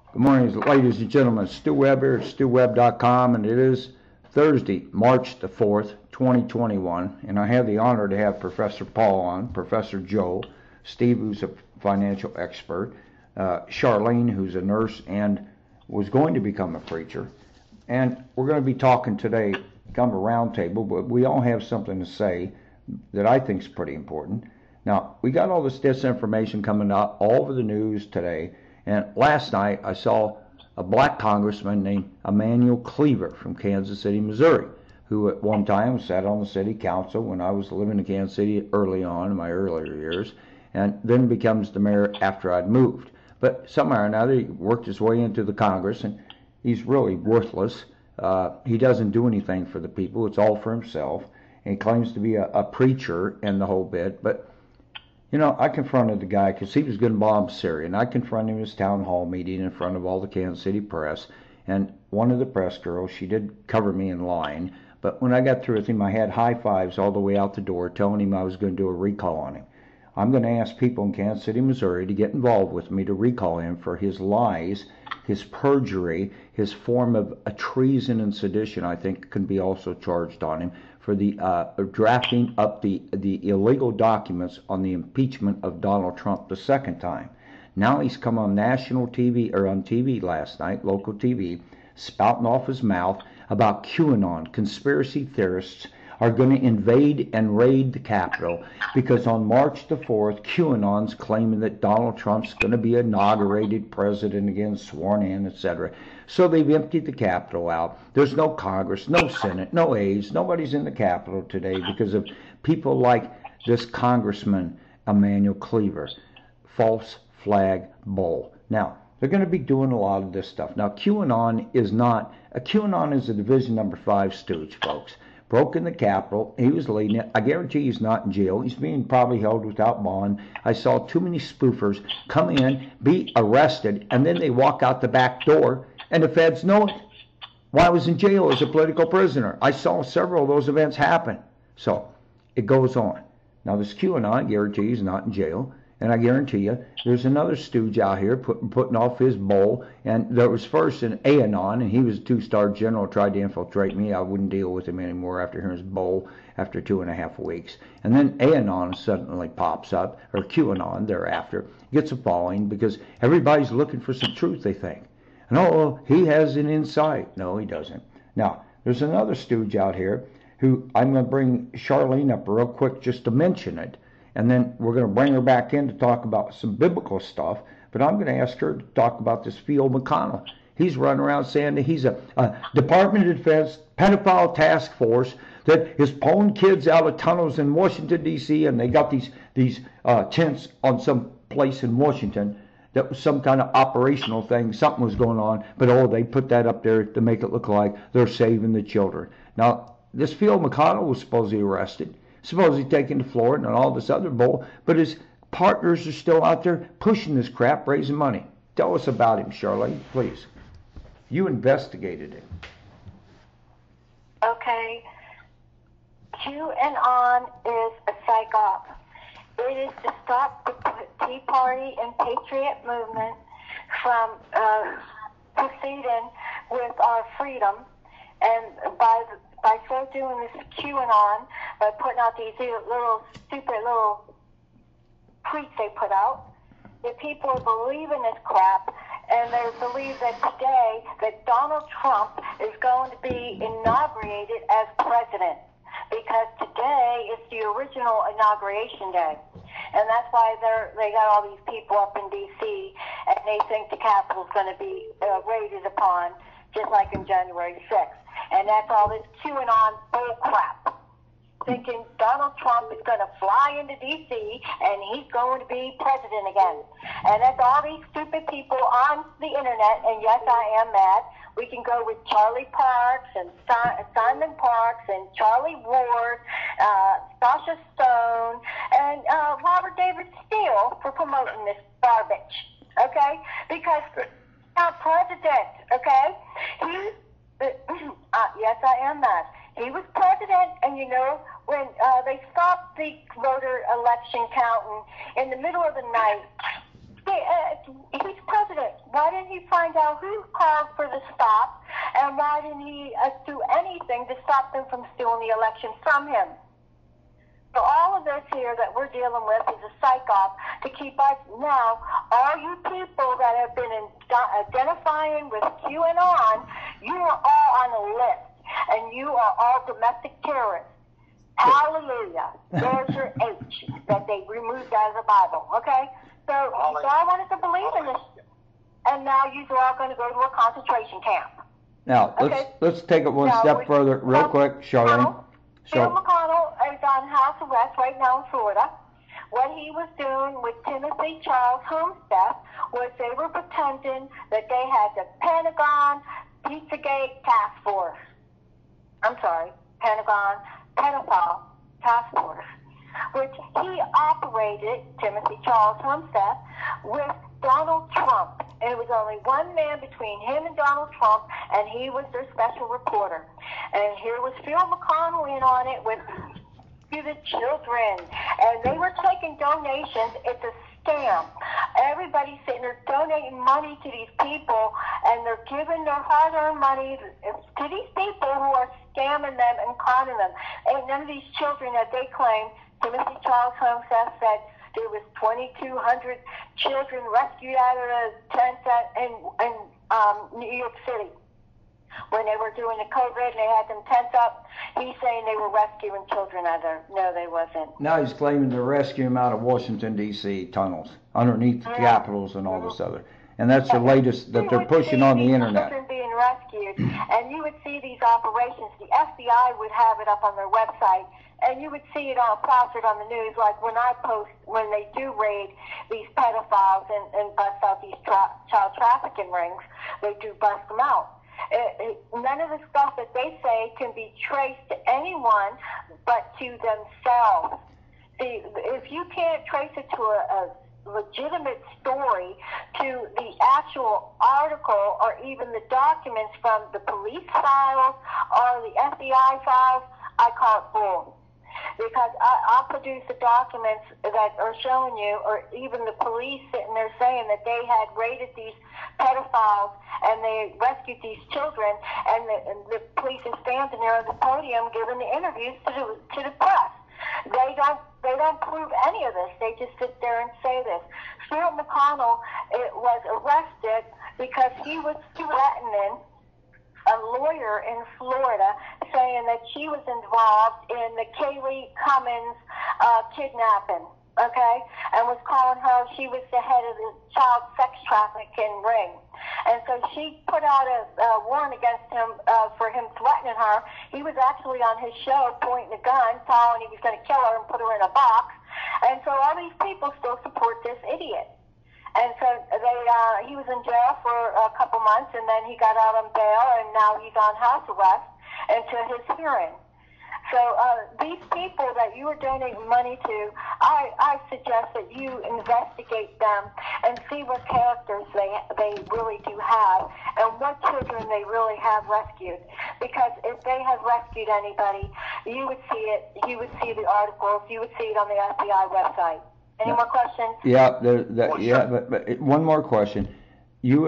Good morning, ladies and gentlemen. Stu Webb here at StuWebb.com, and it is Thursday, March the 4th, 2021, and I have the honor to have Professor Paul on, Professor Joe, Steve, who's a financial expert, Charlene, who's a nurse and was going to become a preacher, and we're going to be talking today, kind of a round table, but we all have something to say that I think is pretty important. Now, we got all this disinformation coming out all over the news today. And last night I saw a black congressman named Emanuel Cleaver from Kansas City, Missouri, who at one time sat on the city council when I was living in Kansas City early on in my earlier years, and then becomes the mayor after I'd moved. But somehow or another he worked his way into the Congress, and he's really worthless. He doesn't do anything for the people. It's all for himself. And he claims to be a preacher and the whole bit, but you know, I confronted the guy because he was going to bomb Syria, and I confronted him in his town hall meeting in front of all the Kansas City press, and one of the press girls, she did cover me in line, but when I got through with him, I had high fives all the way out the door telling him I was going to do a recall on him. I'm going to ask people in Kansas City, Missouri to get involved with me to recall him for his lies, his perjury, his form of a treason and sedition, I think, can be also charged on him for the drafting up the illegal documents on the impeachment of Donald Trump the second time. Now he's come on national TV, or on TV last night, local TV, spouting off his mouth about QAnon. Conspiracy theorists are going to invade and raid the Capitol because on March the 4th, QAnon's claiming that Donald Trump's going to be inaugurated president again, sworn in, etc. So they've emptied the Capitol out. There's no Congress, no Senate, no aides. Nobody's in the Capitol today because of people like this Congressman Emanuel Cleaver, false flag bull. Now, they're going to be doing a lot of this stuff. Now, QAnon is a Division Number 5 stooge, folks. Broke in the Capitol. He was leading it. I guarantee he's not in jail. He's being probably held without bond. I saw too many spoofers come in, be arrested, and then they walk out the back door, and the feds know it. While I was in jail as a political prisoner, I saw several of those events happen. So it goes on. Now this QAnon, I guarantee he's not in jail. And I guarantee you, there's another stooge out here putting off his bowl. And there was first an Anon, and he was a two-star general, tried to infiltrate me. I wouldn't deal with him anymore after hearing his bowl after 2.5 weeks. And then Anon suddenly pops up, or QAnon thereafter, gets a following because everybody's looking for some truth, they think. And oh, he has an insight. No, he doesn't. Now, there's another stooge out here who I'm going to bring Charlene up real quick just to mention it. And then we're going to bring her back in to talk about some biblical stuff. But I'm going to ask her to talk about this Phil McConnell. He's running around saying that he's a Department of Defense pedophile task force that is pulling kids out of tunnels in Washington, D.C., and they got these tents on some place in Washington. That was some kind of operational thing. Something was going on. But, they put that up there to make it look like they're saving the children. Now, this Phil McConnell was supposedly arrested. Suppose he's taken to Florida and all this other bull, but his partners are still out there pushing this crap, raising money. Tell us about him, Charlene, please. You investigated him. Okay. QAnon is a psyop. It is to stop the Tea Party and Patriot movement from proceeding with our freedom, and by so doing this QAnon, by putting out these little stupid little tweets they put out, the people are believing this crap, and they believe that today that Donald Trump is going to be inaugurated as president, because today is the original inauguration day. And that's why they got all these people up in D.C., and they think the Capitol's going to be raided upon, just like in January 6th. And that's all this QAnon bull crap. Thinking Donald Trump is going to fly into D.C. and he's going to be president again. And that's all these stupid people on the internet. And yes, I am mad. We can go with Charlie Parks and Simon Parks and Charlie Ward, Sasha Stone, and Robert David Steele for promoting this garbage. Okay? Because he's not president. Okay? Yes, I am mad. He was president, and when they stopped the voter election counting in the middle of the night, he's president. Why didn't he find out who called for the stop, and why didn't he do anything to stop them from stealing the election from him? So all of this here that we're dealing with is a psych-op to keep us. Now, all you people that have been identifying with QAnon, you are all on a list, and you are all domestic terrorists. Hallelujah. There's your H that they removed out of the Bible, okay? So you all wanted to believe in this, and now you are all going to go to a concentration camp. Now, let's take it one step further real quick, Charlene. Phil McConnell is on house arrest right now in Florida. What he was doing with Timothy Charles Homestead was they were pretending that they had the Pentagon Pizzagate Task Force. I'm sorry, Pentagon Pedophile Task Force, which he operated, Timothy Charles Homestead, with Donald Trump. And it was only one man between him and Donald Trump, and he was their special reporter. And here was Phil McConnell in on it with the children. And they were taking donations. It's a scam. Everybody's sitting there donating money to these people, and they're giving their hard-earned money to these people who are scamming them and conning them. And none of these children that they claim, Timothy Charles Homestead said, there was 2,200 children rescued out of the tents in New York City. When they were doing the COVID and they had them tents up, he's saying they were rescuing children out of there. No, they wasn't. Now he's claiming to rescue them out of Washington, D.C. tunnels, underneath the capitals and all this other. And that's the latest that they're pushing on the internet. Children being rescued, and you would see these operations. The FBI would have it up on their website, and you would see it all plastered on the news, like when they do raid these pedophiles and bust out these child trafficking rings, they do bust them out. None of the stuff that they say can be traced to anyone but to themselves. See, if you can't trace it to a legitimate story, to the actual article or even the documents from the police files or the FBI files, I call it bull. Because I'll produce the documents that are showing you, or even the police sitting there saying that they had raided these pedophiles and they rescued these children, and the police is standing there on the podium giving the interviews to the press. They don't prove any of this. They just sit there and say this. Stuart McConnell was arrested because he was threatening a lawyer in Florida, saying that she was involved in the Kaylee Cummins kidnapping, okay, and was calling her, she was the head of the child sex trafficking ring. And so she put out a warrant against him for him threatening her. He was actually on his show pointing a gun, telling he was going to kill her and put her in a box. And so all these people still support this idiot. And so he was in jail for a couple months, and then he got out on bail, and now he's on house arrest until his hearing. So these people that you are donating money to, I suggest that you investigate them and see what characters they really do have and what children they really have rescued. Because if they have rescued anybody, you would see it. You would see the articles. You would see it on the FBI website. Any more questions? Yeah, but one more question. You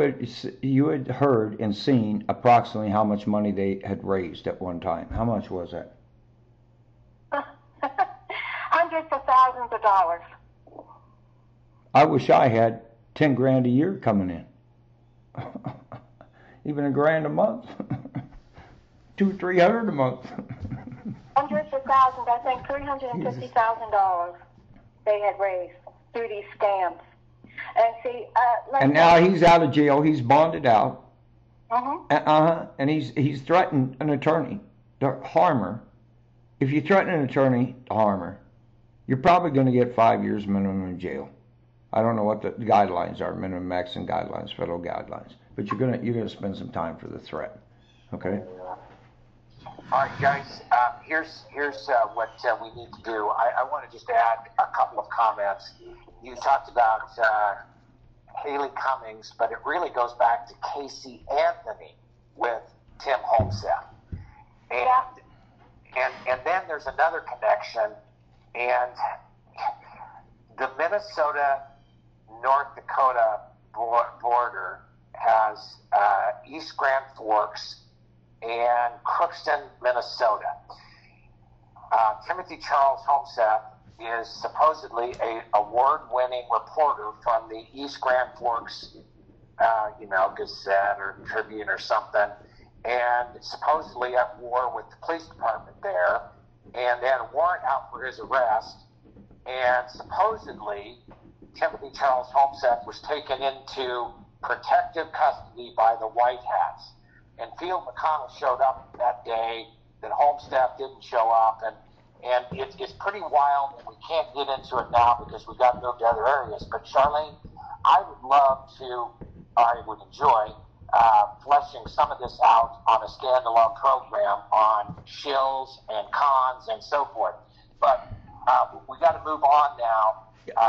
had heard and seen approximately how much money they had raised at one time. How much was that? Hundreds of thousands of dollars. I wish I had 10 grand a year coming in. Even a grand a month. $200-300 a month. Hundreds of thousands, I think $350,000 they had raised through these scams. And see, and now he's out of jail. He's bonded out. Mm-hmm. And he's threatened an attorney to harm her. If you threaten an attorney to harm her, you're probably going to get 5 years minimum in jail. I don't know what the guidelines are, minimum maximum guidelines, federal guidelines, but you're gonna spend some time for the threat. Okay. All right, guys. Here's what we need to do. I want to just add a couple of comments. You talked about Haley Cummings, but it really goes back to Casey Anthony with Tim Homestead, and then there's another connection, and the Minnesota North Dakota border has East Grand Forks and Crookston, Minnesota. Timothy Charles Homseth is supposedly a award-winning reporter from the East Grand Forks, Gazette or Tribune or something, and supposedly at war with the police department there, and they had a warrant out for his arrest, and supposedly Timothy Charles Homseth was taken into protective custody by the White Hats. And Field McConnell showed up that day, that Homseth didn't show up, and it's pretty wild, and we can't get into it now because we've got to move to other areas. But Charlene, I would enjoy fleshing some of this out on a standalone program on shills and cons and so forth. But we got to move on now.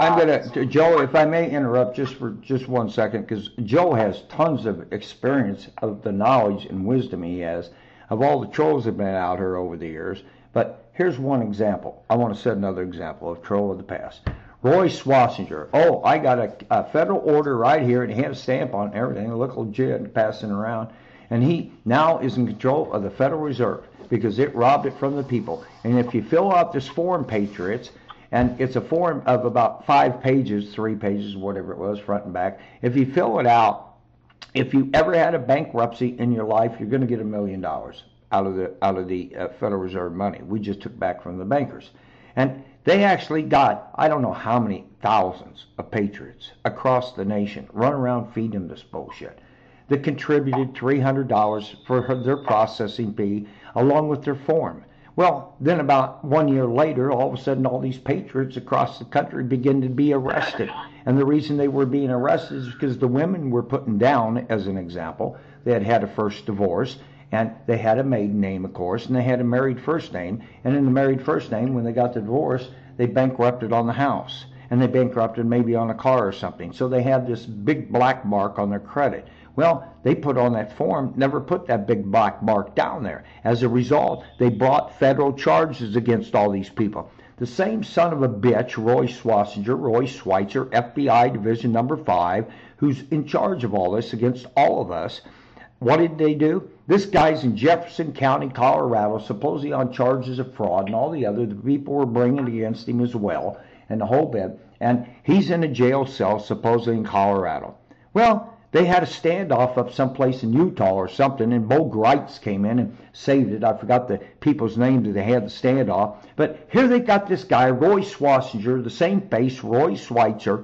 Joe, if I may interrupt for just 1 second, because Joe has tons of experience of the knowledge and wisdom he has of all the trolls that have been out here over the years. But here's one example. I want to set another example of troll of the past. Roy Swassenger. Oh, I got a federal order right here, and he had a stamp on everything. It looked legit, passing around. And he now is in control of the Federal Reserve because it robbed it from the people. And if you fill out this form, Patriots, and it's a form of about 5 pages, 3 pages, whatever it was, front and back. If you fill it out, if you ever had a bankruptcy in your life, you're going to get $1 million out of the Federal Reserve money. We just took back from the bankers. And they actually got, I don't know how many thousands of patriots across the nation run around feeding this bullshit that contributed $300 for their processing fee along with their form. Well, then about 1 year later, all of a sudden, all these patriots across the country begin to be arrested. And the reason they were being arrested is because the women were putting down, as an example, they had had a first divorce, and they had a maiden name, of course, and they had a married first name. And in the married first name, when they got the divorce, they bankrupted on the house. And they bankrupted maybe on a car or something. So they had this big black mark on their credit. Well, they put on that form, never put that big black mark down there. As a result, they brought federal charges against all these people. The same son of a bitch, Roy Schweitzer, FBI Division Number 5, who's in charge of all this against all of us. What did they do? This guy's in Jefferson County, Colorado, supposedly on charges of fraud, and all the people were bringing against him as well, and the whole bit. And he's in a jail cell, supposedly in Colorado. Well, they had a standoff up someplace in Utah or something, and Bo Greitz came in and saved it. I forgot the people's name that they had the standoff. But here they got this guy, Roy Swassenger, the same face, Roy Schweitzer.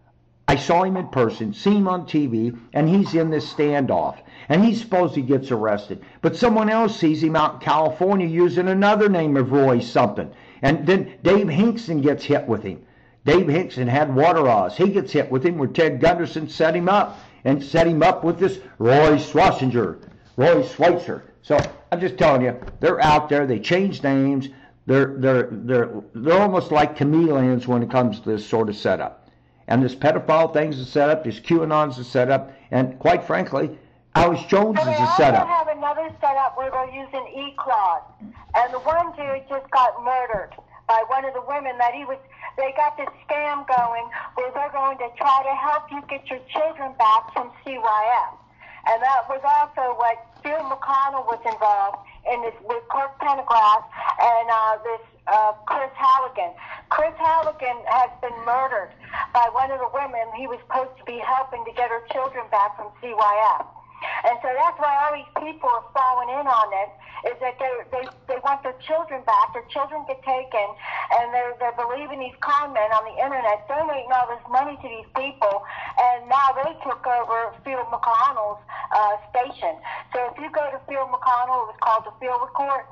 I saw him in person, seen him on TV, and he's in this standoff. And he's supposed he gets arrested. But someone else sees him out in California using another name of Roy something. And then Dave Hinkson gets hit with him. Dave Hinkson had Waterhouse. He gets hit with him where Ted Gunderson set him up. And set him up with this Roy Swassenger, Roy Schweitzer. So I'm just telling you, they're out there. They change names. They're almost like chameleons when it comes to this sort of setup. And this pedophile thing's a setup. This QAnon's a setup. And quite frankly, Alex Jones is a setup. They also have another setup where they're using E-Clause. And the one dude just got murdered by one of the women that they got this scam going where they're going to try to help you get your children back from CYF. And that was also what Phil McConnell was involved in this with Kirk Pendergrass and this Chris Halligan. Chris Halligan has been murdered by one of the women he was supposed to be helping to get her children back from CYF. And so that's why all these people are falling in on it, is that they want their children back. Their children get taken, and they're believing these con men on the internet, donating all this money to these people, and now they took over Phil McConnell's station. So if you go to Phil McConnell, it was called the Phil Report.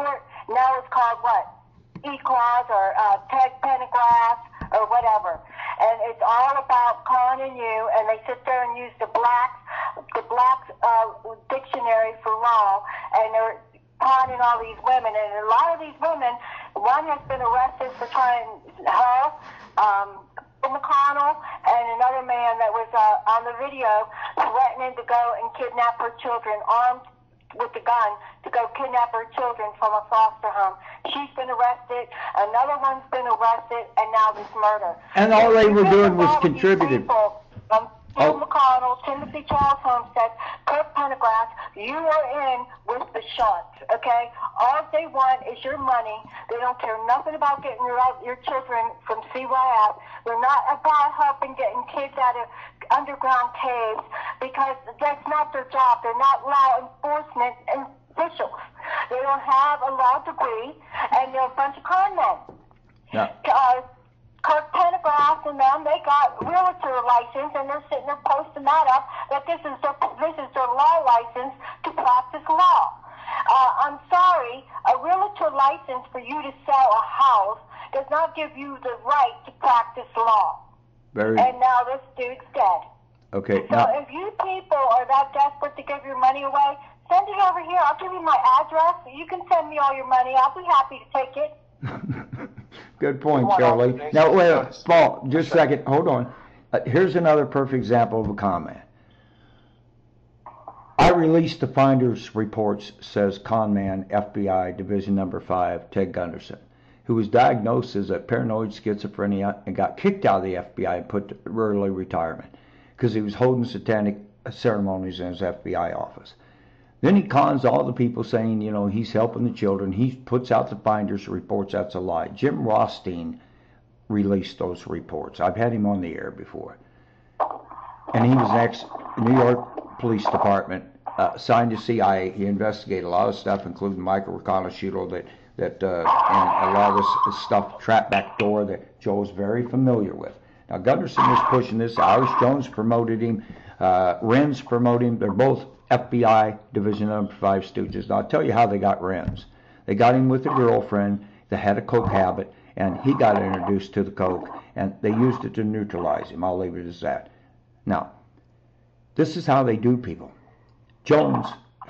Now it's called what? E-Clause or Ted Pendergrass or whatever. And it's all about conning you, and they sit there and use the Black's dictionary for law, and they're conning all these women. And a lot of these women, one has been arrested for trying McConnell, and another man that was on the video threatening to go and kidnap her children, armed with a gun to go kidnap her children from a foster home. She's been arrested. Another one's been arrested, and now this murder. And all they were doing was contributing. Phil McConnell, Timothy Charles Homestead, Kirk Pendergrass, you are in with the Shunts, okay? All they want is your money. They don't care nothing about getting your children from CYF. They're not about helping getting kids out of underground caves because that's not their job. They're not law enforcement officials. They don't have a law degree, and they're a bunch of con men. Yeah. Kirk Pendergrass and them, they got realtor license, and they're sitting there posting that up, that this is their law license to practice law. I'm sorry, a realtor license for you to sell a house does not give you the right to practice law. And now this dude's dead. Okay. So if you people are that desperate to give your money away, send it over here. I'll give you my address. You can send me all your money. I'll be happy to take it. Good point, Shirley. Now, wait, Paul, just a second. Hold on. Here's another perfect example of a comment. I released the finder's reports, says conman FBI Division Number 5, Ted Gunderson, who was diagnosed as a paranoid schizophrenia and got kicked out of the FBI and put to early retirement because he was holding satanic ceremonies in his FBI office. Then he cons all the people saying, you know, he's helping the children. He puts out the finder's reports. That's a lie. Jim Rothstein released those reports. I've had him on the air before. And he was ex-New York Police Department, signed to CIA. He investigated a lot of stuff, including Michael Reconasciuto, and a lot of this stuff, trap back door, that Joe's very familiar with. Now, Gunderson was pushing this. Irish Jones promoted him. Renz promoted him. They're both FBI Division Number 5 stooges. Now, I'll tell you how they got Renz. They got him with a girlfriend that had a coke habit, and he got introduced to the coke, and they used it to neutralize him. I'll leave it as that. Now, this is how they do people. Jones,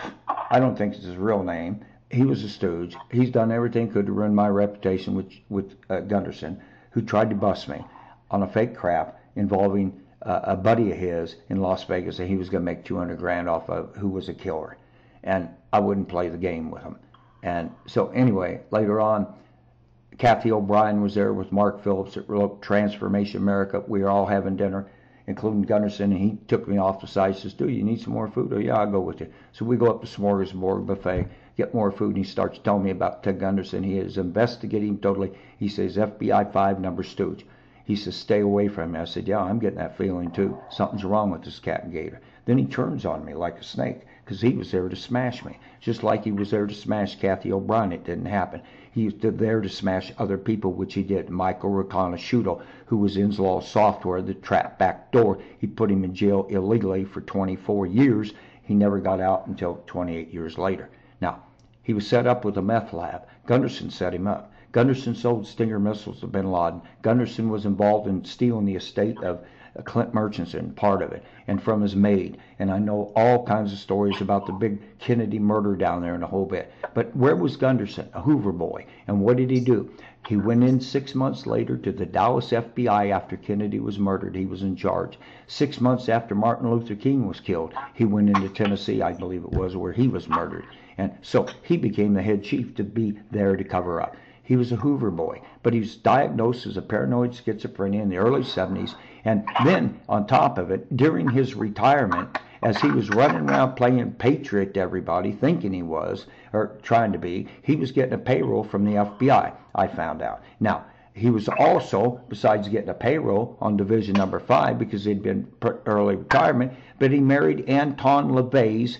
I don't think it's his real name. He was a stooge. He's done everything he could to ruin my reputation with Gunderson, who tried to bust me on a fake crap involving a buddy of his in Las Vegas that he was going to make $200,000 off of, who was a killer. And I wouldn't play the game with him. And so anyway, later on, Kathy O'Brien was there with Mark Phillips at Transformation America. We were all having dinner, including Gunderson, and he took me off the side. He says, "Dude, you need some more food?" "Oh, yeah, I'll go with you." So we go up to Smorgasbord Buffet, get more food, and he starts telling me about Ted Gunderson. He is investigating totally. He says, FBI 5 number stooge. He says, "Stay away from me." I said, "Yeah, I'm getting that feeling too. Something's wrong with this cat and gator." Then he turns on me like a snake because he was there to smash me. Just like he was there to smash Kathy O'Brien. It didn't happen. He was there to smash other people, which he did. Michael Reconasciuto, who was Inslaw Software, the trap back door. He put him in jail illegally for 24 years. He never got out until 28 years later. Now, he was set up with a meth lab. Gunderson set him up. Gunderson sold Stinger missiles to bin Laden. Gunderson was involved in stealing the estate of Clint Murchison, part of it, and from his maid. And I know all kinds of stories about the big Kennedy murder down there and a whole bit. But where was Gunderson? A Hoover boy. And what did he do? He went in 6 months later to the Dallas FBI after Kennedy was murdered. He was in charge. 6 months after Martin Luther King was killed, he went into Tennessee, I believe it was, where he was murdered. And so he became the head chief to be there to cover up. He was a Hoover boy, but he was diagnosed as a paranoid schizophrenia in the early 70s. And then, on top of it, during his retirement, as he was running around playing patriot to everybody, thinking he was, or trying to be, he was getting a payroll from the FBI, I found out. Now, he was also, besides getting a payroll on Division Number 5, because he'd been early retirement, but he married Anton LaVey's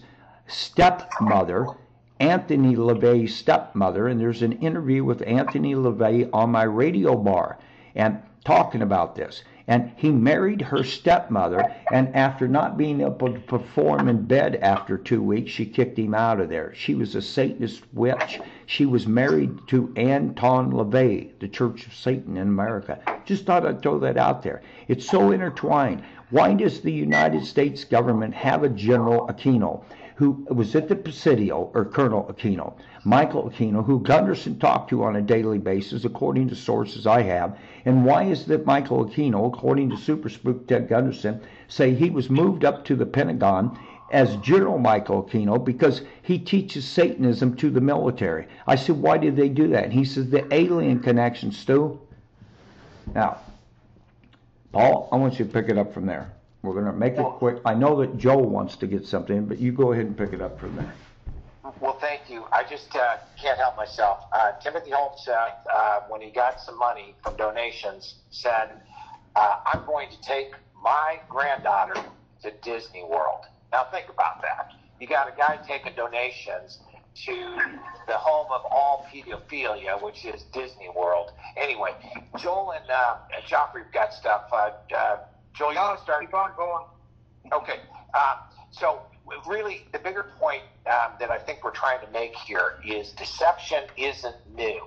stepmother, Anthony LaVey's stepmother, and there's an interview with Anthony LaVey on my radio bar and talking about this. And he married her stepmother, and after not being able to perform in bed after 2 weeks, she kicked him out of there. She was a Satanist witch. She was married to Anton LaVey, the Church of Satan in America. Just thought I'd throw that out there. It's so intertwined. Why does the United States government have a General Aquino, who was at the Presidio, or Colonel Aquino, Michael Aquino, who Gunderson talked to on a daily basis, according to sources I have? And why is that Michael Aquino, according to Super Spook Ted Gunderson, say he was moved up to the Pentagon as General Michael Aquino because he teaches Satanism to the military. I said, why did they do that? And he says, the alien connection, Stu. Now, Paul, I want you to pick it up from there. We're going to make it quick. I know that Joe wants to get something, but you go ahead and pick it up from there. Well, thank you. I just can't help myself. Timothy Holmes, when he got some money from donations, said, I'm going to take my granddaughter to Disney World. Now think about that. You got a guy taking donations to the home of all pedophilia, which is Disney World. Anyway, Joel and Joffrey have got stuff. Joel, you want to start? Keep on going. Okay. So really, the bigger point that I think we're trying to make here is deception isn't new.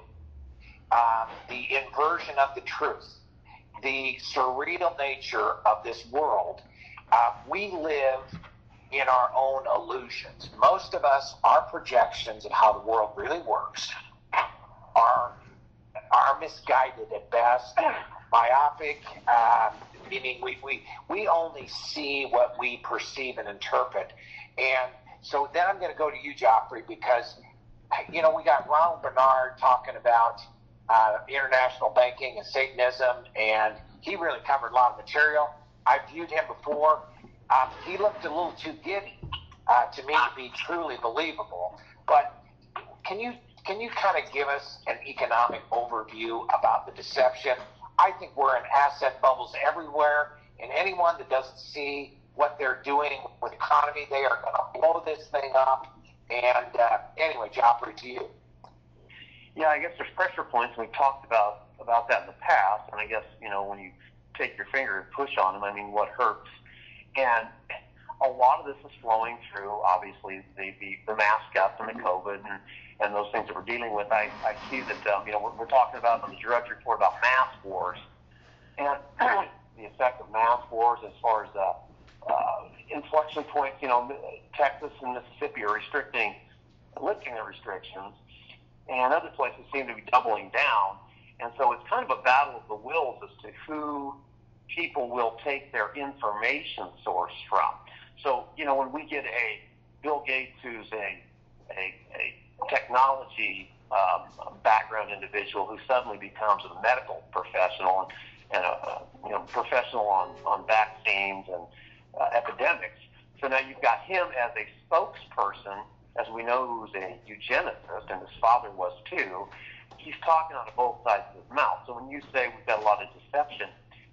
The inversion of the truth, the surreal nature of this world, we live in our own illusions. Most of us, our projections of how the world really works are misguided at best, myopic, meaning we only see what we perceive and interpret. And so then I'm going to go to you, Joffrey, because, we got Ronald Bernard talking about international banking and Satanism, and he really covered a lot of material. I've viewed him before. He looked a little too giddy to me to be truly believable. But can you kind of give us an economic overview about the deception? I think we're in asset bubbles everywhere, and anyone that doesn't see what they're doing with the economy, they are going to blow this thing up. And anyway, Joffrey, to you. Yeah, I guess there's pressure points, and we've talked about that in the past. And I guess, when you take your finger and push on them, what hurts? And a lot of this is flowing through, obviously, the mask up and the COVID and those things that we're dealing with. I see that, we're talking about on the Drudge Report about mask wars and the effect of mask wars as far as inflection points. Texas and Mississippi are lifting the restrictions, and other places seem to be doubling down. And so it's kind of a battle of the wills as to who people will take their information source from. So, when we get a Bill Gates who's a technology background individual who suddenly becomes a medical professional and a professional on vaccines and epidemics. So now you've got him as a spokesperson, as we know, who's a eugenicist, and his father was too. He's talking out of both sides of his mouth. So when you say we've got a lot of deception,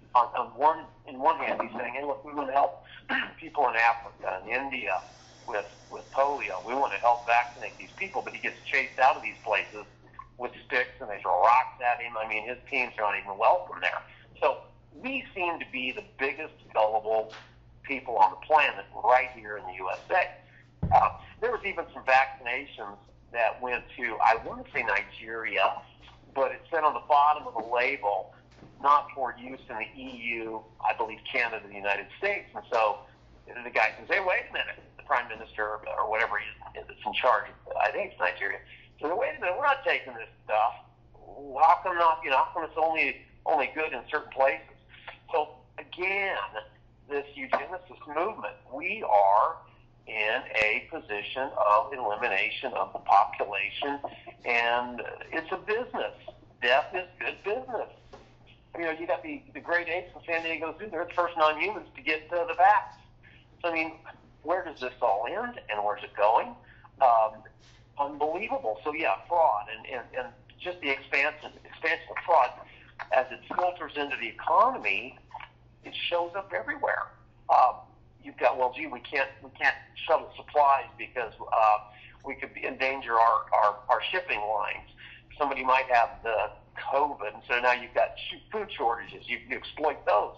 in one hand, he's saying, hey, look, we want to help people in Africa and India with polio. We want to help vaccinate these people, but he gets chased out of these places with sticks, and they throw rocks at him. His teams are not even welcome there. So we seem to be the biggest gullible people on the planet right here in the USA. There was even some vaccinations that went to, I want to say Nigeria, but it said on the bottom of the label, not for use in the EU, I believe Canada, the United States. And so the guy says, hey, wait a minute, the prime minister or whatever he is that's in charge of, I think it's Nigeria. So wait a minute, we're not taking this stuff. How come not, how come it's only good in certain places? So again, this eugenicist movement, we are in a position of elimination of the population, and it's a business. Death is good business. You got the great apes in San Diego Zoo. They're the first non-humans to get the vax. So, where does this all end, and where's it going? Unbelievable. So, yeah, fraud, and just the expansion of fraud, as it filters into the economy, it shows up everywhere. You've got, we can't shuttle supplies because we could endanger our shipping lines. Somebody might have the COVID, and so now you've got food shortages. You exploit those.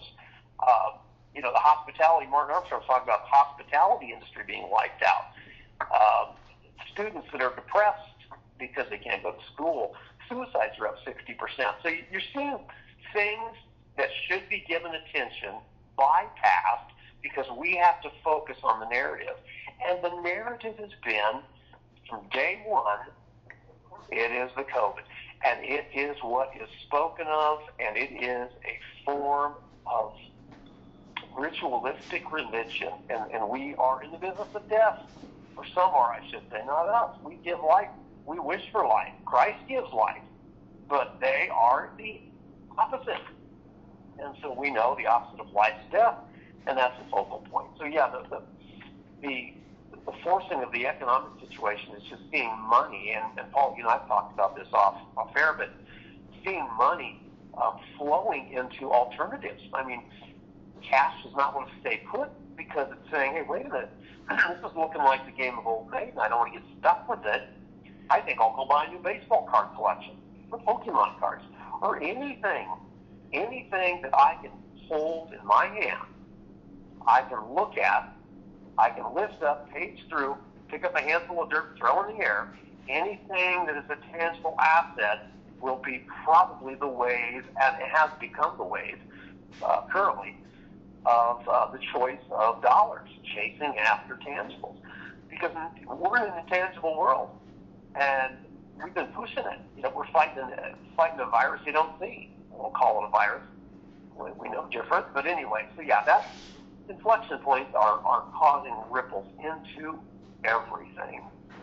The hospitality, Martin Armstrong talked about the hospitality industry being wiped out. Students that are depressed because they can't go to school, suicides are up 60%. So you're seeing things that should be given attention bypassed because we have to focus on the narrative. And the narrative has been, from day one, it is the COVID. And it is what is spoken of, and it is a form of ritualistic religion, and we are in the business of death. Or some are, I should say, not us. We give life. We wish for life. Christ gives life. But they are the opposite. And so we know the opposite of life is death, and that's the focal point. So yeah, the forcing of the economic situation is just seeing money, and Paul, you and I've talked about this off air, but seeing money flowing into alternatives. I mean, cash does not want to stay put because it's saying, hey, wait a minute, this is looking like the game of old Maiden. I don't want to get stuck with it. I think I'll go buy a new baseball card collection or Pokemon cards or anything that I can hold in my hand, I can look at, I can lift up, page through, pick up a handful of dirt, throw in the air. Anything that is a tangible asset will be probably the wave, and it has become the wave currently, of the choice of dollars, chasing after tangibles. Because we're in an intangible world, and we've been pushing it. You know, we're fighting a virus you don't see. We'll call it a virus. We know different, but anyway. So yeah, that inflection points are causing ripples into everything.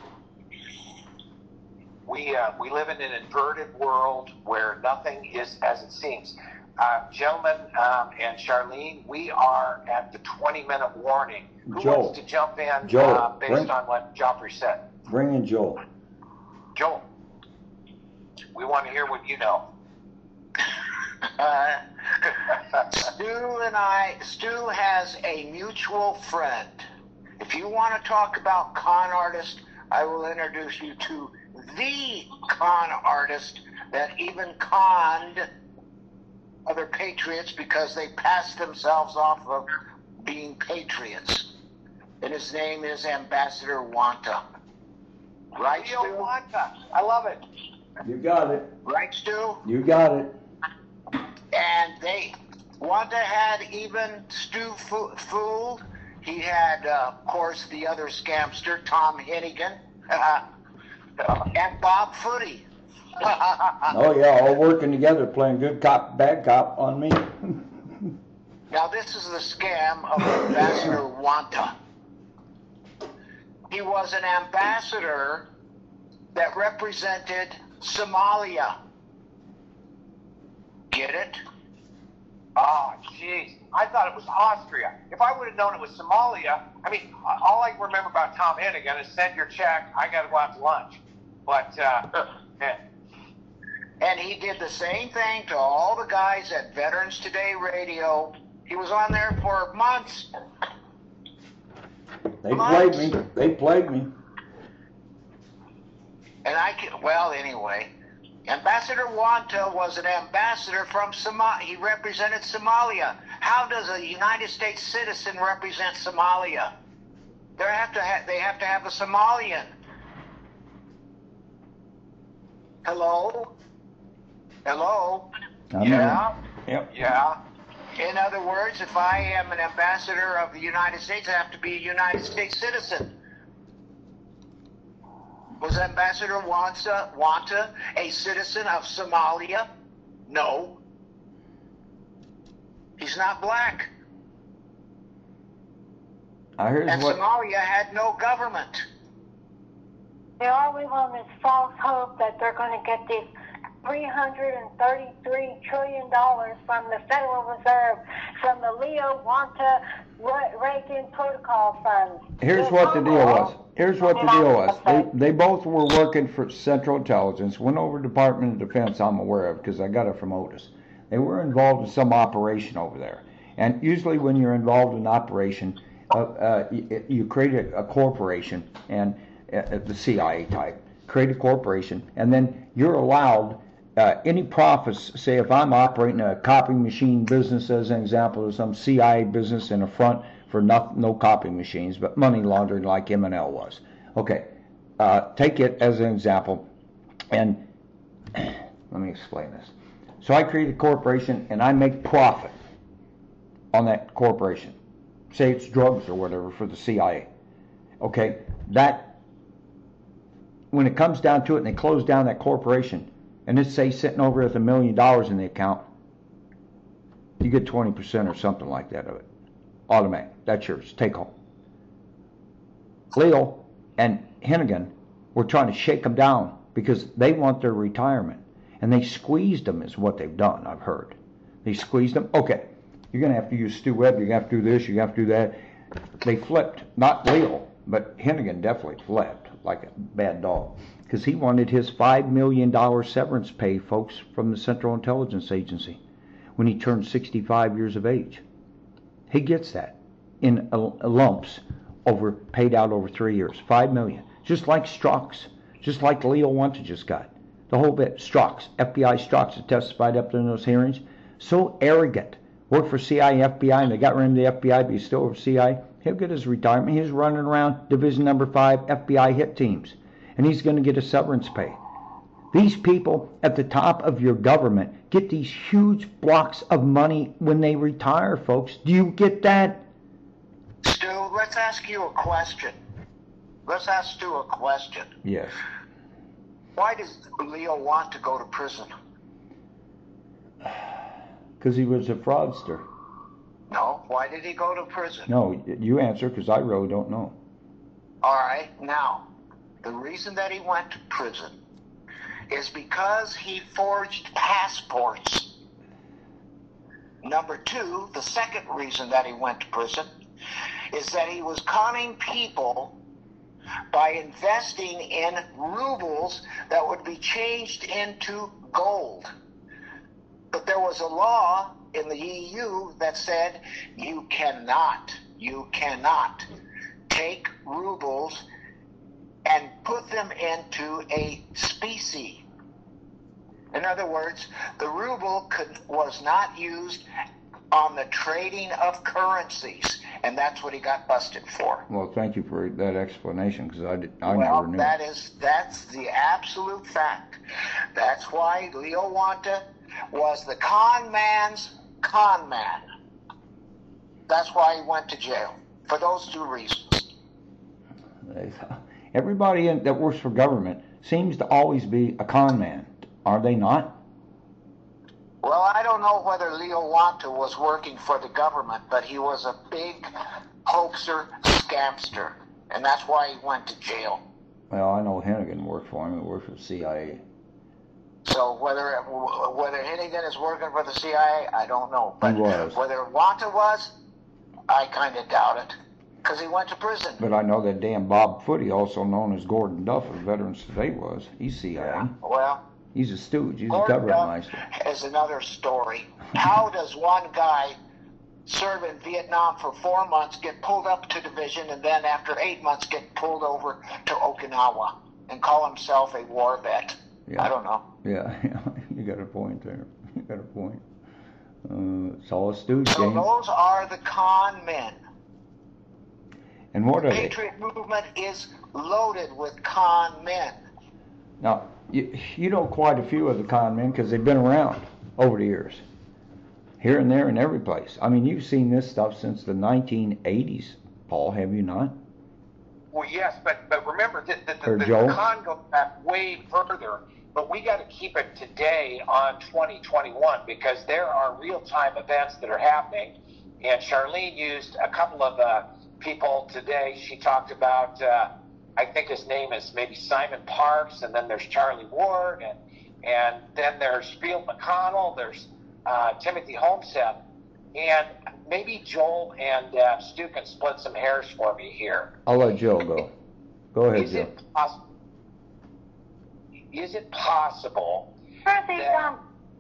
We live in an inverted world where nothing is as it seems. Gentlemen and Charlene, we are at the 20-minute warning. Who wants to jump in based on what Joffrey said? Bring in Joel. Joel, we want to hear what you know. Stu has a mutual friend. If you want to talk about con artist, I will introduce you to the con artist that even conned other patriots because they passed themselves off of being patriots. And his name is Ambassador Wanta. Right, Stu? Wanta. I love it. You got it. Right, Stu? You got it. And Wanta had even Stu fooled. He had, of course, the other scamster, Tom Hennigan, and Bob Footy. Oh, yeah, all working together, playing good cop, bad cop on me. Now, this is the scam of Ambassador Wanta. He was an ambassador that represented Somalia. Get it? Oh, jeez. I thought it was Austria. If I would have known it was Somalia, I mean, all I remember about Tom Hennigan is send your check, I got to go out to lunch. But, And he did the same thing to all the guys at Veterans Today Radio. He was on there for months. They plagued me. And anyway, Ambassador Wanta was an ambassador from Somalia. He represented Somalia. How does a United States citizen represent Somalia? They have to have a Somalian. Hello? Yeah. Yep. yeah. In other words, if I am an ambassador of the United States, I have to be a United States citizen. Was Ambassador Wanta a citizen of Somalia? No. He's not black. Somalia had no government. They all live on this false hope that they're going to get this $333 trillion from the Federal Reserve, from the Leo Wanta Reagan Protocol Funds. Here's what the deal was. They both were working for Central Intelligence, went over Department of Defense, I'm aware of, because I got it from Otis. They were involved in some operation over there. And usually when you're involved in an operation, you create a corporation, and the CIA type, create a corporation, and then you're allowed any profits. Say if I'm operating a copying machine business as an example, or some CIA business in a front for no copying machines, but money laundering like M&L was. Okay, take it as an example, and let me explain this. So I create a corporation and I make profit on that corporation. Say it's drugs or whatever for the CIA. Okay, that when it comes down to it and they close down that corporation, and it's say sitting over with $1 million in the account, you get 20% or something like that of it. automatic. That's yours. Take home. Leo and Hennigan were trying to shake them down because they want their retirement. And they squeezed them is what they've done, I've heard. They squeezed them. Okay, you're going to have to use Stu Webb. You're going to have to do this. You have to do that. They flipped. Not Leo, but Hennigan definitely flipped like a bad dog. Because he wanted his $5 million severance pay, folks, from the Central Intelligence Agency when he turned 65 years of age. He gets that in lumps paid out over 3 years. $5 million. Just like Strauss. Just like Leo Wanta just got. The whole bit. Strauss. FBI Strauss that testified up in those hearings. So arrogant. Worked for CIA, FBI, and they got rid of the FBI, but he's still over CIA. He'll get his retirement. He's running around Division Number 5 FBI hit teams. And he's going to get a severance pay. These people at the top of your government get these huge blocks of money when they retire, folks. Do you get that? Stu, let's ask you a question. Let's ask Stu a question. Yes. Why does Leo want to go to prison? Because he was a fraudster. No. Why did he go to prison? No, you answer, because I really don't know. All right. Now, the reason that he went to prison is because he forged passports. Number two, the second reason that he went to prison is that he was conning people by investing in rubles that would be changed into gold. But there was a law in the EU that said you cannot take rubles and put them into a specie. In other words, the ruble was not used on the trading of currencies, and that's what he got busted for. Well, thank you for that explanation, because I Well, never knew. that's the absolute fact. That's why Leo Wanta was the con man's con man. That's why he went to jail, for those two reasons. Everybody that works for government seems to always be a con man. Are they not? Well, I don't know whether Leo Wanta was working for the government, but he was a big hoaxer, scamster, and that's why he went to jail. Well, I know Hennigan worked for him. He worked for the CIA. So whether Hennigan is working for the CIA, I don't know. But He was. whether Wanta was, I kind of doubt it, because he went to prison. But I know that damn Bob Footy, also known as Gordon Duff of Veterans Today, was. He's CIA. Well, He's a stooge. He's a Gordon government Duff meister. is another story. How does one guy serve in Vietnam for 4 months, get pulled up to division, and then after 8 months get pulled over to Okinawa and call himself a war vet? Yeah. I don't know. Yeah, you got a point there. You got a point. It's all a stooge So game. those are the con men. And what The are they? Patriot movement is loaded with con men. Now, you know quite a few of the con men because they've been around over the years. Here and there and every place. I mean, you've seen this stuff since the 1980s, Paul, have you not? Well, yes, but remember that the Joel? con goes back way further. But we got to keep it today on 2021 because there are real-time events that are happening. And Charlene used a couple of people today. She talked about, I think his name is maybe Simon Parks, and then there's Charlie Ward, and then there's Field McConnell, there's Timothy Homestead. And maybe Joel and Stu can split some hairs for me here. I'll let Joe go. Go ahead, Joe. Is it possible Firstly, that...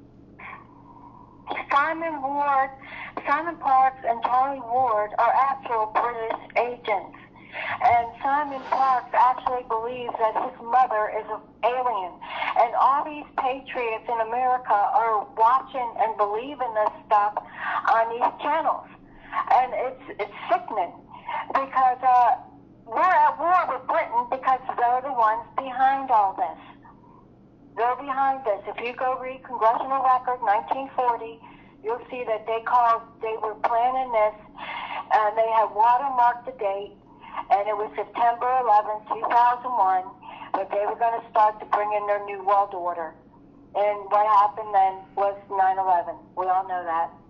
Simon Parks and Charlie Ward are actual British agents. And Simon Parks actually believes that his mother is an alien. And all these patriots in America are watching and believing this stuff on these channels. And it's sickening because we're at war with Britain because they're the ones behind all this. They're behind this. If you go read Congressional Record 1940, you'll see that they were planning this, and they had watermarked the date, and it was September 11, 2001, that they were going to start to bring in their New World Order. And what happened then was 9/11. We all know that.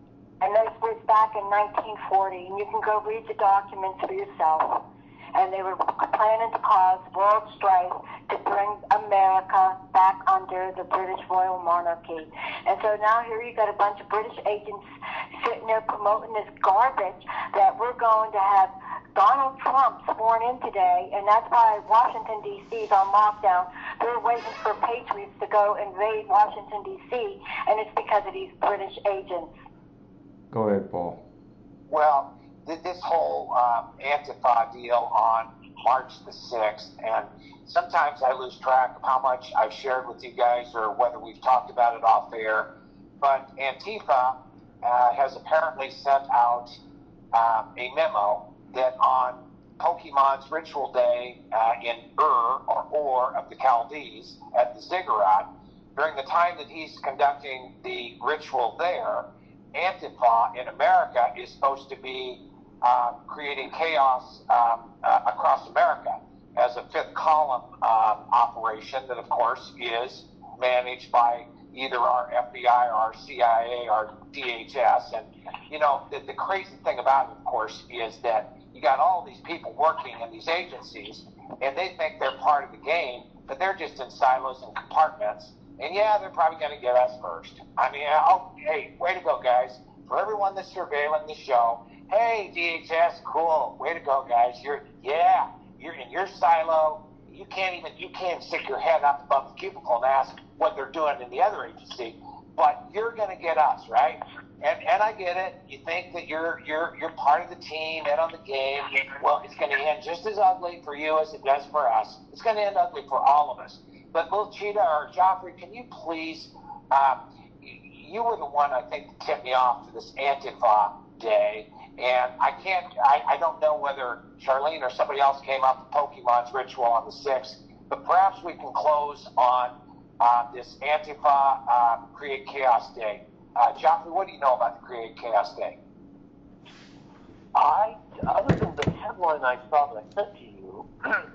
And this was back in 1940, and you can go read the documents for yourself. And they were planning to cause world strife to bring America back under the British royal monarchy. And so now here you got a bunch of British agents sitting there promoting this garbage that we're going to have Donald Trump sworn in today, and that's why Washington, D.C. is on lockdown. They're waiting for patriots to go invade Washington, D.C., and it's because of these British agents. Go ahead, Paul. Well, this whole Antifa deal on March the 6th, and sometimes I lose track of how much I've shared with you guys or whether we've talked about it off air, but Antifa has apparently sent out a memo that on Pokemon's ritual day in Ur of the Chaldees at the ziggurat, during the time that he's conducting the ritual there, Antifa in America is supposed to be creating chaos across America as a fifth column operation that, of course, is managed by either our FBI or our CIA or DHS. And, you know, the crazy thing about it, of course, is that you got all these people working in these agencies, and they think they're part of the game, but they're just in silos and compartments. And yeah, they're probably going to get us first. I mean, hey, way to go, guys. For everyone that's surveilling the show, hey, DHS, cool. Way to go, guys. You're in your silo. You can't stick your head up above the cubicle and ask what they're doing in the other agency, but you're going to get us, right? And I get it. You think that you're part of the team and on the game. Well, it's going to end just as ugly for you as it does for us. It's going to end ugly for all of us. But Lil Cheetah or Joffrey, can you please, you were the one, I think, that tipped me off to this Antifa day. And I don't know whether Charlene or somebody else came up with Pokemon's ritual on the 6th, but perhaps we can close on this Antifa Create Chaos Day. Joffrey, what do you know about the Create Chaos Day? Other than the headline I saw that I sent to you,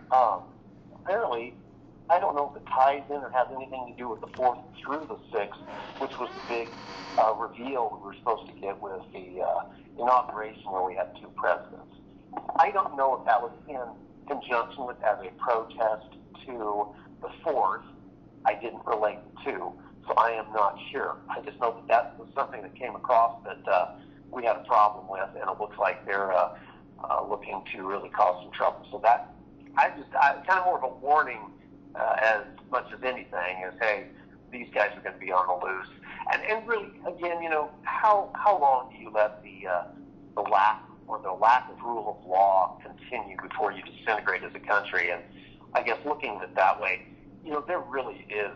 apparently, I don't know if it ties in or has anything to do with the 4th through the 6th, which was the big reveal we were supposed to get with the inauguration where we had 2 presidents. I don't know if that was in conjunction with as a protest to the 4th. I didn't relate the two, so I am not sure. I just know that was something that came across that we had a problem with, and it looks like they're looking to really cause some trouble. So that I kind of more of a warning as much as anything is, hey, these guys are going to be on the loose. And really, again, you know, how long do you let the lack of rule of law continue before you disintegrate as a country? And I guess looking at it that way, you know, there really is,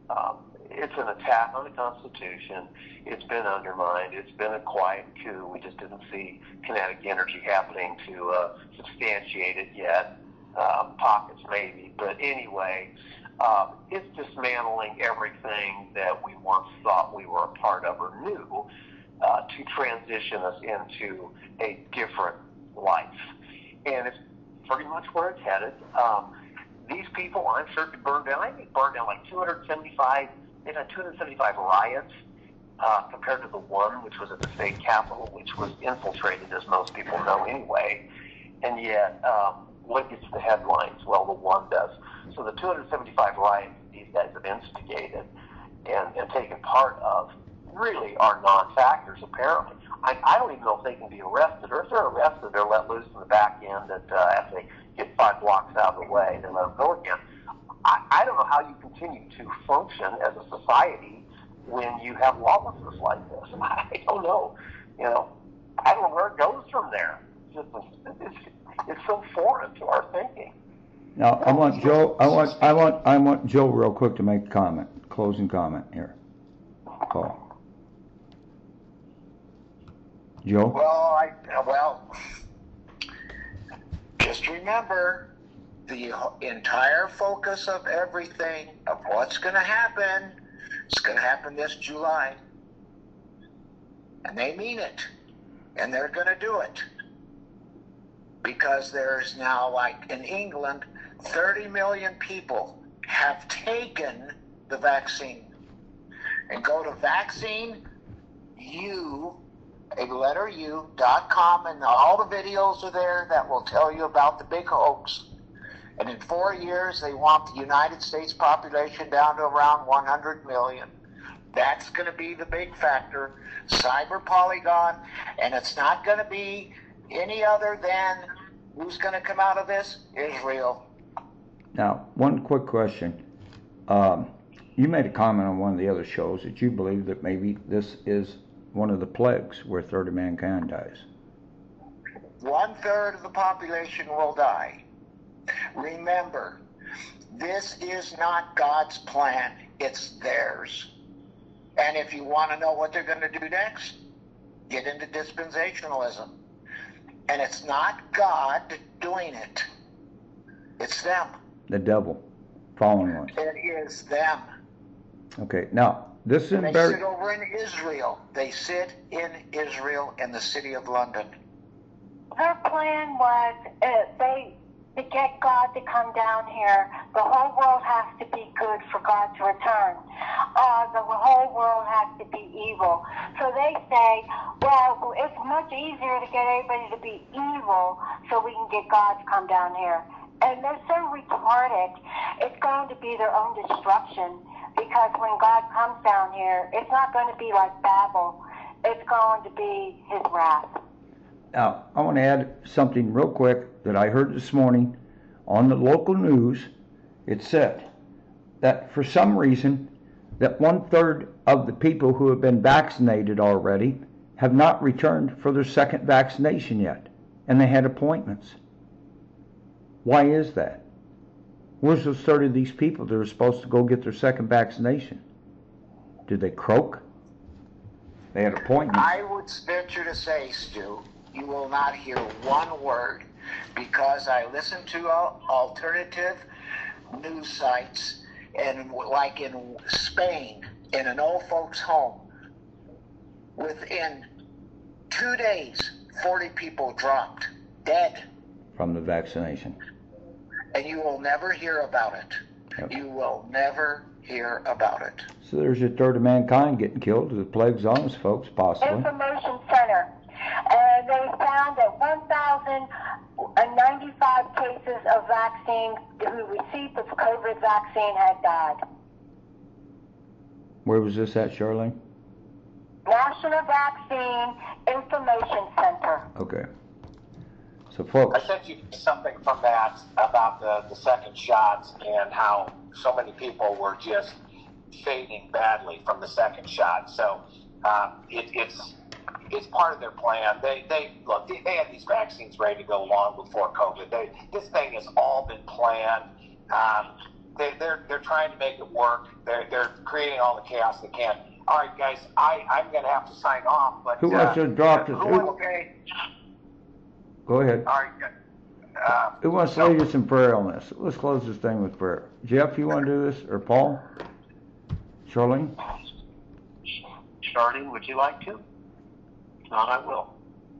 it's an attack on the Constitution. It's been undermined. It's been a quiet coup. We just didn't see kinetic energy happening to substantiate it yet. Pockets maybe. But anyway, it's dismantling everything that we once thought we were a part of or knew to transition us into a different life. And it's pretty much where it's headed. These people, I'm sure, could burn down. I think burned down like 275. They've had 275 riots compared to the one, which was at the state capitol, which was infiltrated, as most people know anyway. And yet, what gets the headlines? Well, the one does. So the 275 riots these guys have instigated and taken part of really are non-factors, apparently. I don't even know if they can be arrested, or if they're arrested, they're let loose in the back end after they get 5 blocks out of the way, then let them go again. I don't know how you continue to function as a society when you have lawlessness like this. I don't know. You know, I don't know where it goes from there. It's so foreign to our thinking. Now, I want Joe real quick to make a comment, closing comment here. Paul. Joe? Well, just remember, the entire focus of everything, of what's going to happen, it's going to happen this July. And they mean it. And they're going to do it. Because there's now, like in England, 30 million people have taken the vaccine. And go to vaccine, letteru.com, and all the videos are there that will tell you about the big hoax. And in 4 years, they want the United States population down to around 100 million. That's going to be the big factor. Cyber Polygon, and it's not going to be any other than who's going to come out of this? Israel. Now, one quick question. You made a comment on one of the other shows that you believe that maybe this is one of the plagues where a third of mankind dies. 1/3 of the population will die. Remember, this is not God's plan, it's theirs. And if you want to know what they're going to do next, get into dispensationalism. And it's not God doing it, it's them. The devil, fallen ones. It is them. Okay, now, this is And they very... sit over in Israel. They sit in Israel in the city of London. Their plan was to get God to come down here. The whole world has to be good for God to return. The whole world has to be evil. So they say, well, it's much easier to get everybody to be evil so we can get God to come down here. And they're so retarded, it's going to be their own destruction. Because when God comes down here, it's not going to be like Babel. It's going to be his wrath. Now, I want to add something real quick that I heard this morning on the local news. It said that for some reason that 1/3 of the people who have been vaccinated already have not returned for their second vaccination yet, and they had appointments. Why is that? Where's the third of these people that are supposed to go get their second vaccination? Did they croak? They had appointments. I would venture to say, Stu, you will not hear one word, because I listen to alternative news sites, and like in Spain, in an old folks' home, within 2 days, 40 people dropped, dead. From the vaccination. And you will never hear about it. Yep. You will never hear about it. So there's a third of mankind getting killed. The plague's on us, folks, possibly. Information Center. And they found that 1,095 cases of vaccine who received the COVID vaccine had died. Where was this at, Charlene? National Vaccine Information Center. Okay. So, folks. I sent you something from that about the second shots and how so many people were just fading badly from the second shot. So it's part of their plan. They had these vaccines ready to go long before COVID. This thing has all been planned. They're trying to make it work. They're creating all the chaos they can. All right, guys, I'm going to have to sign off. But who wants to drop this? Okay. Go ahead. All right. Who wants to lead us in prayer on this? Let's close this thing with prayer. Jeff, you want to do this? Or Paul? Charlene? Charlene, would you like to? If not, I will.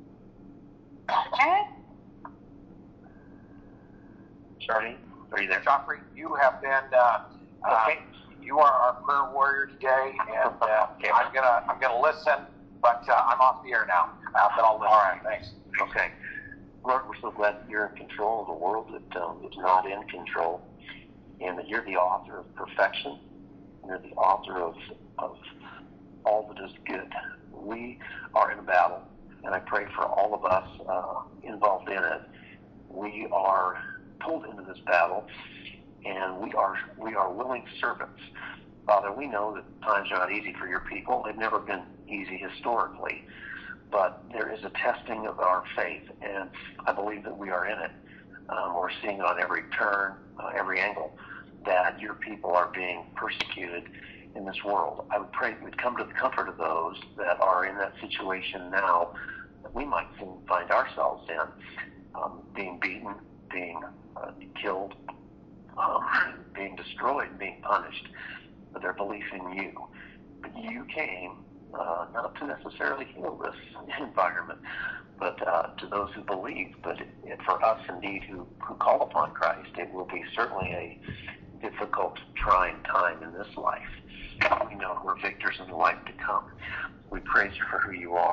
Charlene, are you there? Joffrey, you have been you are our prayer warrior today, and I'm gonna listen, but I'm off the air now. But I'll listen. All right, thanks. Okay. Lord, we're so glad that you're in control of the world that is not in control, and that you're the author of perfection. You're the author of all that is good. We are in a battle, and I pray for all of us involved in it. We are pulled into this battle, and we are willing servants. Father, we know that times are not easy for your people. They've never been easy historically. But there is a testing of our faith, and I believe that we are in it. We're seeing on every turn, every angle, that your people are being persecuted in this world. I would pray that we'd come to the comfort of those that are in that situation now, that we might soon find ourselves in, being beaten, being killed, being destroyed, being punished for their belief in you. But you came not to necessarily heal this environment, but to those who believe. But for us, indeed, who call upon Christ, it will be certainly a difficult, trying time in this life. We know we're victors in the life to come. We praise you for who you are. We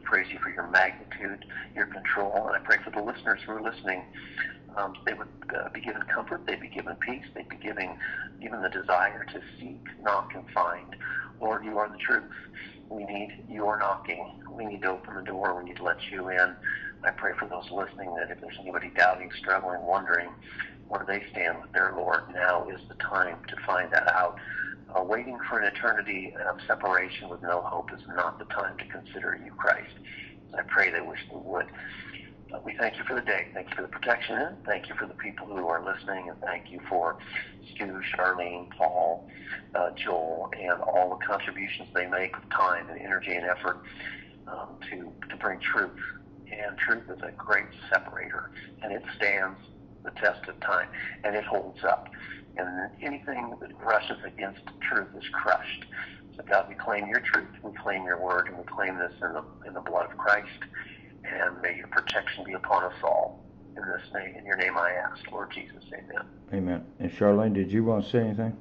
praise you for your magnitude, your control, and I pray for the listeners who are listening. They would be given comfort, they'd be given peace, they'd be given the desire to seek, knock, and find. Lord, you are the truth. We need your knocking. We need to open the door. We need to let you in. I pray for those listening that if there's anybody doubting, struggling, wondering where they stand with their Lord, now is the time to find that out. Waiting for an eternity of separation with no hope is not the time to consider you, Christ. I pray they wish they would. We thank you for the day. Thank you for the protection. And thank you for the people who are listening. And thank you for Stu, Charlene, Paul, Joel, and all the contributions they make of time and energy and effort to bring truth. And truth is a great separator. And it stands the test of time. And it holds up. And anything that rushes against truth is crushed. So God, we claim your truth. We claim your word. And we claim this in the blood of Christ. And may your protection be upon us all. In this name, in your name I ask, Lord Jesus, amen. Amen. And Charlene, did you want to say anything?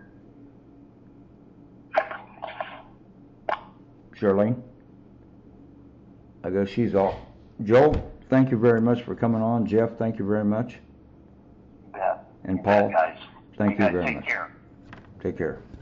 Charlene? I guess she's off. Joel, thank you very much for coming on. Jeff, thank you very much. Yeah. And Paul, guys. thank you very Take much. Care. Take care.